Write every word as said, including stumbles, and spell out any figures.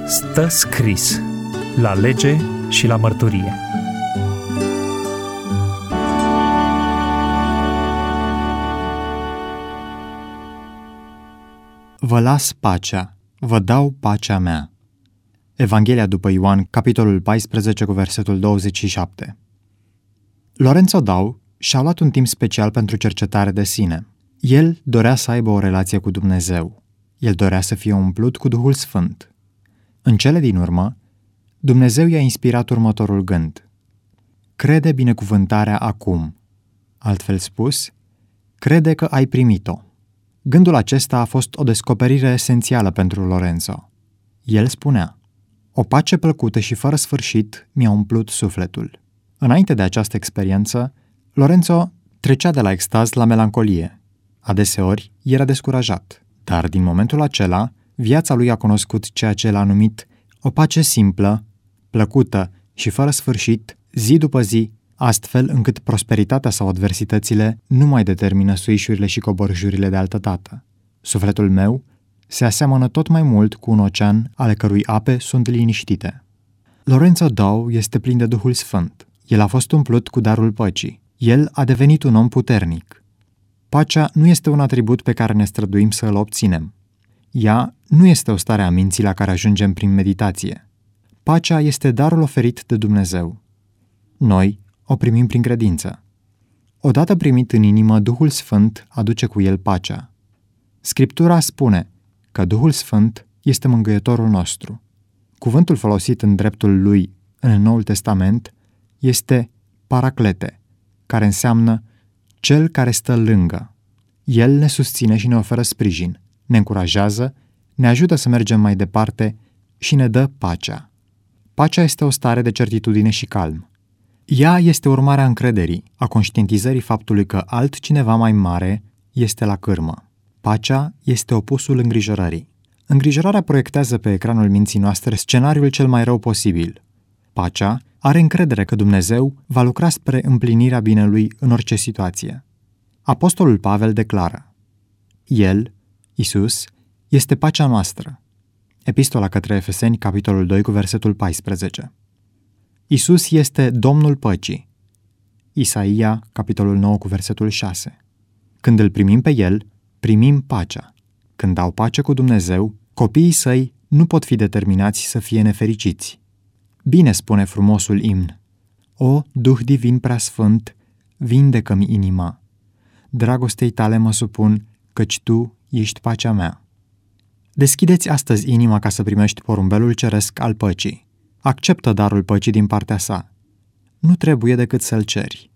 Stă scris la lege și la mărturie. Vă las pacea, vă dau pacea mea. Evanghelia după Ioan, capitolul paisprezece, cu versetul douăzeci și șapte. Lorenzo Dau și-a luat un timp special pentru cercetare de sine. El dorea să aibă o relație cu Dumnezeu. El dorea să fie umplut cu Duhul Sfânt. În cele din urmă, Dumnezeu i-a inspirat următorul gând. Crede binecuvântarea acum. Altfel spus, crede că ai primit-o. Gândul acesta a fost o descoperire esențială pentru Lorenzo. El spunea, o pace plăcută și fără sfârșit mi-a umplut sufletul. Înainte de această experiență, Lorenzo trecea de la extaz la melancolie. Adeseori era descurajat, dar din momentul acela, viața lui a cunoscut ceea ce l-a numit o pace simplă, plăcută și fără sfârșit, zi după zi, astfel încât prosperitatea sau adversitățile nu mai determină suișurile și coborâșurile de altădată. Sufletul meu se aseamănă tot mai mult cu un ocean ale cărui ape sunt liniștite. Lorenzo Dau este plin de Duhul Sfânt. El a fost umplut cu darul păcii. El a devenit un om puternic. Pacea nu este un atribut pe care ne străduim să îl obținem. Ea nu este o stare a minții la care ajungem prin meditație. Pacea este darul oferit de Dumnezeu. Noi o primim prin credință. Odată primit în inimă, Duhul Sfânt aduce cu el pacea. Scriptura spune că Duhul Sfânt este mângâietorul nostru. Cuvântul folosit în dreptul lui în Noul Testament este paraclete, care înseamnă cel care stă lângă. El ne susține și ne oferă sprijin, ne încurajează, ne ajută să mergem mai departe și ne dă pacea. Pacea este o stare de certitudine și calm. Ea este urmarea încrederii, a conștientizării faptului că altcineva mai mare este la cârmă. Pacea este opusul îngrijorării. Îngrijorarea proiectează pe ecranul minții noastre scenariul cel mai rău posibil. Pacea are încredere că Dumnezeu va lucra spre împlinirea binelui în orice situație. Apostolul Pavel declară: El, Iisus, este pacea noastră. Epistola către Efeseni, capitolul doi, cu versetul paisprezece. Iisus este Domnul păcii. Isaia, capitolul nouă, cu versetul șase. Când îl primim pe El, primim pacea. Când au pace cu Dumnezeu, copiii săi nu pot fi determinați să fie nefericiți. Bine spune frumosul imn: O, Duh divin preasfânt, vindecă-mi inima. Dragostei tale mă supun, căci tu ești pacea mea. Deschideți astăzi inima ca să primești porumbelul ceresc al păcii. Acceptă darul păcii din partea sa. Nu trebuie decât să-l ceri.